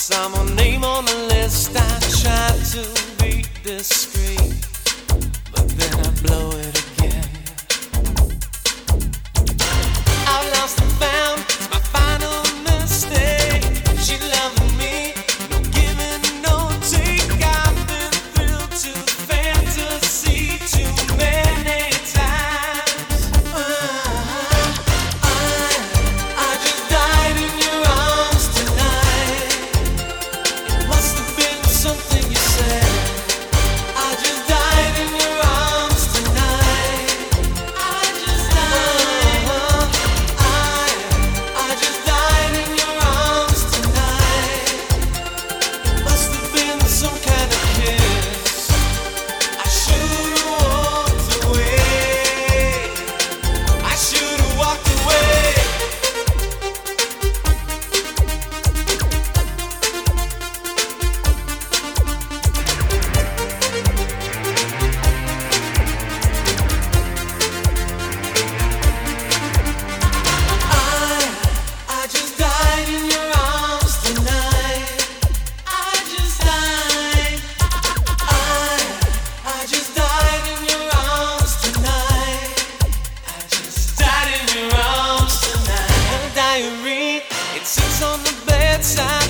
saw my name on the list. I tried to be discreet, but then I blow it again. I've lost and found, it's my final mistake. She loving me, no giving, no take. I've been thrilled to fantasy too many times. I just died in your arms tonight. It must have been something you said. I just died in your arms tonight. I just died. I just died in your arms tonight. It must have been some kind of kiss. I should've walked away. I should've walked away. I just died in your arms tonight. I just died. I just died in your arms tonight. I just died in your arms tonight. A diary, it sits on the bedside.